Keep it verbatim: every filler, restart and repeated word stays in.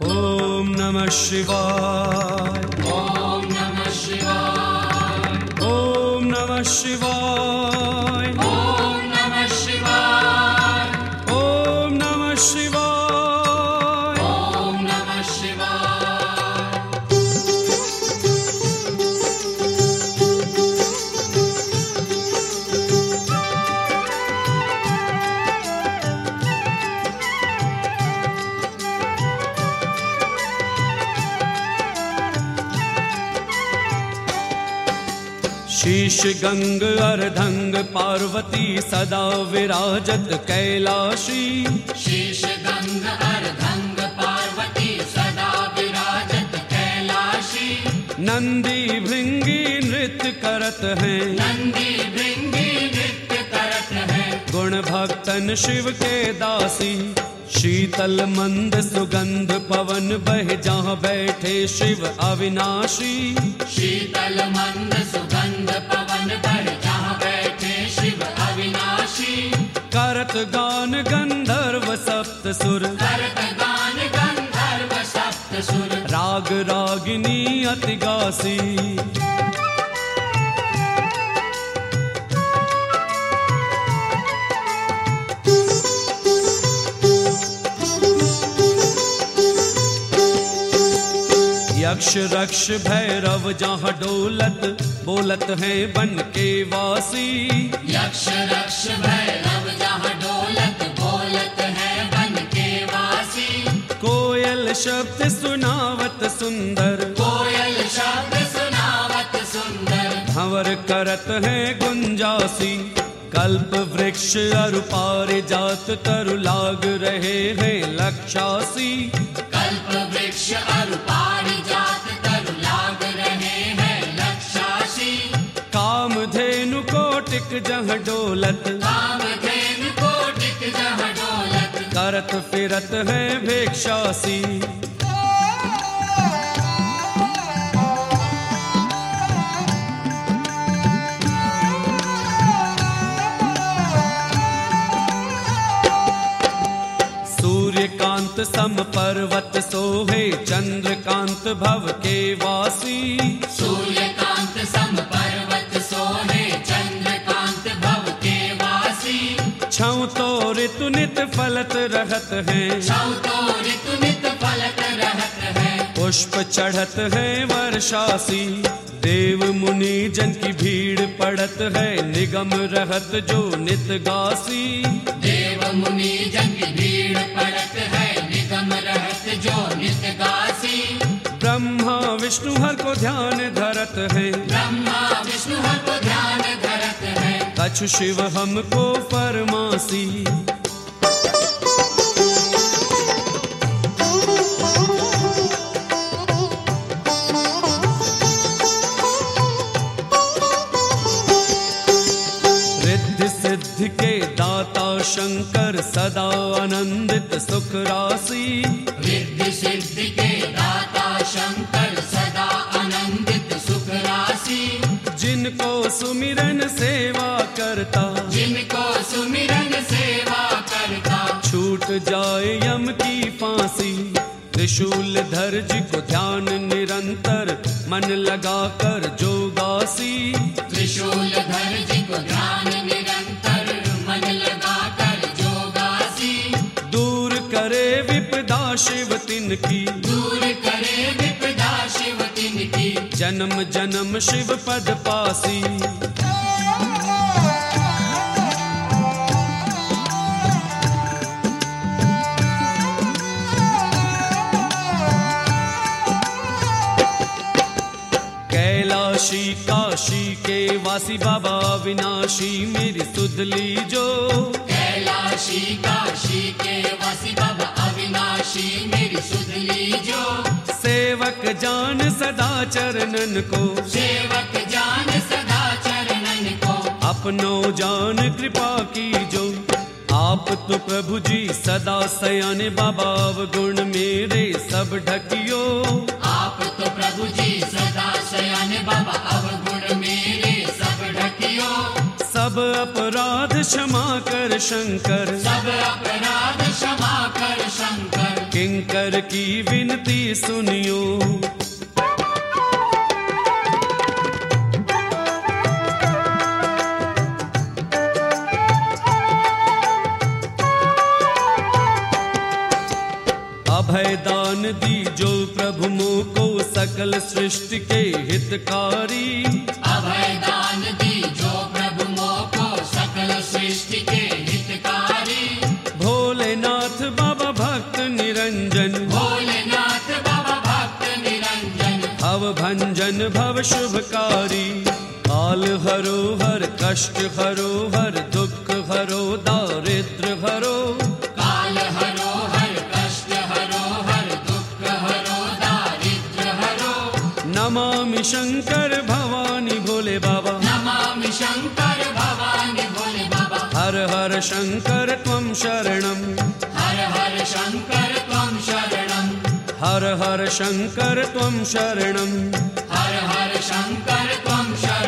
ओम नमः शिवाय। ओम नमः शिवाय। ओम नमः शिवाय। ओम नमः शिवाय। ओम नमः शिवाय। ओम नमः शिवाय। शीश गंग अर्धंग पार्वती सदा विराजत कैलाशी। शीश गंग अर्धंग पार्वती सदा विराजत कैलाशी। नंदी भृंगी नृत्य करत हैं। नंदी भृंगी नृत्य करत हैं। गुण भक्तन शिव के दासी। शीतल मंद सुगंध पवन बह जहाँ बैठे शिव अविनाशी। शीतल मंद सुगंध पवन बह जहाँ बैठे शिव अविनाशी। करत गान गंधर्व सप्त सुर। करत गान गंधर्व सप्त सुर। राग रागिनी अति गासी। यक्ष रक्ष भैरव जहाँ डोलत बोलत हैं बन के वासी। यक्ष रक्ष भैरव जहाँ डोलत बोलत है बन के वासी। कोयल शब्द सुनावत सुंदर। कोयल शब्द सुनावत सुंदर। भंवर करत हैं गुंजासी। कल्प वृक्ष अरु पारिजात तरु लाग रहे हैं लक्षासी। कल्प वृक्ष अरु पारिजात तरु लाग रहे हैं लक्षासी। कामधेनु कोटिक जहाँ डोलत। कामधेनु कोटिक जहाँ डोलत। करत फिरत है भिक्षासी। सूर्यकांत सम पर्वत सोहे चंद्रकांत भव के वासी। सूर्यकांत सम पर्वत सोहे चंद्रकांत भव के वासी। छौ तो ऋतु नित फलत रहत हैं। छौ तो ऋतु नित फलत रहत है। पुष्प चढ़त है वर्षासी। देव मुनि जन की भीड़ पड़त है निगम रहत जो नित गासी। देव मुनि जन की भीड़ पड़त है निगम रहत जो नित गासी। ब्रह्मा विष्णु हर को ध्यान धरत है। ब्रह्मा विष्णु हर को ध्यान धरत है। कछु शिव हमको फरमासी। रिद्धि सिद्धि के दाता शंकर सदा आनंदित सुख राशि। रिद्धि सिद्धि के दाता शंकर सदा आनंदित सुख राशि। जिनको सुमिरन सेवा करता। जिनको सुमिरन सेवा करता। छूट जाए यम की फांसी। त्रिशूल धर जी को ध्यान निरंतर मन लगा कर जोगासी। त्रिशूल धर जी को ध्यान निरंतर मन लगा कर जोगासी। दूर करे विपदा शिव तिनकी। दूर करे विपदा शिव तिनकी। जन्म जन्म शिव पद पासी। कैलाशी काशी के वासी बाबा विनाशी मेरी सुध लीजो। कैलाशी काशी के वासी बाबा अविनाशी मेरी सुध लीजो। सेवक जान सदा चरणन को। सेवक जान सदा चरणन को। अपनो जान कृपा कीजो। आप तो प्रभु जी सदा सयाने बाबा गुण मेरे सब ढकियो। आप तो प्रभु जी सदा सयाने बाबा अवगुण मेरे सब ढकियो। सब अपराध क्षमा कर शंकर, सब अपराध क्षमा कर शंकर, किंकर की विनती सुनियो। अभय दान दी जो प्रभु मोको सकल सृष्टि के हितकारी, अभय दान दी जो प्रभु मोको सकल सृष्टि के हितकारी। भोलेनाथ बाबा भक्त निरंजन, भोलेनाथ बाबा भक्त निरंजन, भव भंजन भव शुभकारी। काल हरो हर कष्ट हरो हर दुख हरो दारिद्र हरो, काल हरो हर कष्ट हरो हर दुख हरो दारिद्र हरो। नमामि शंकर भवानी भोले बाबा, नमामि शंकर भवानी भोले बाबा। हर हर शंकर त्वं शरणं, हर हर शंकर त्वं शरणं, हर हर शंकर त्वं शरणं, हर हर शंकर त्वं शरणं।